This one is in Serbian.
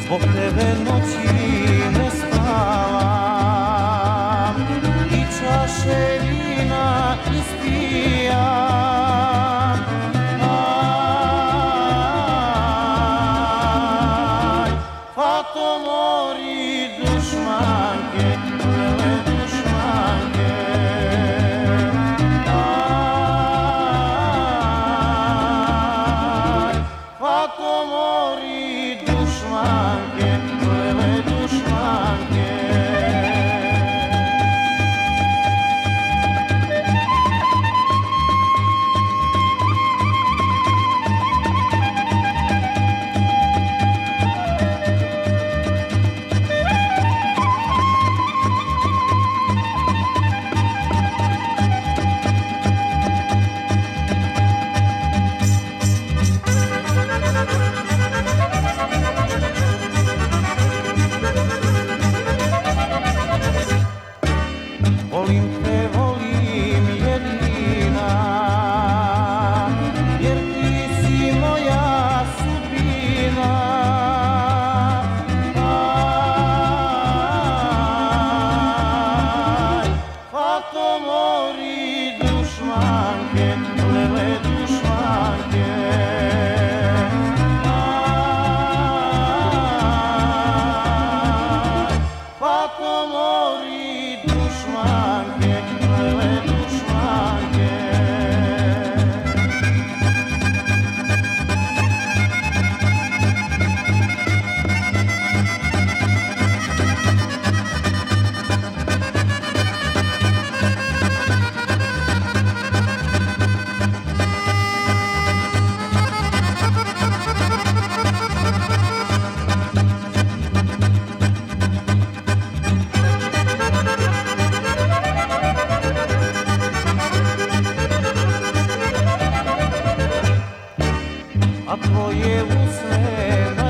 zbog tebe noći ne spavam i čaše vina ispijam. Aj, fato mori dušmanke, vele dušmanke. Aj, fato mori dušmanke, vele dušmanke. Volim te, volim jedina, jer ti si moja sudbina. Aj, fato mori dušmanke, lele dušmanke. Aj, fato mori dušmanke, lele dušmanke. A tvoje usne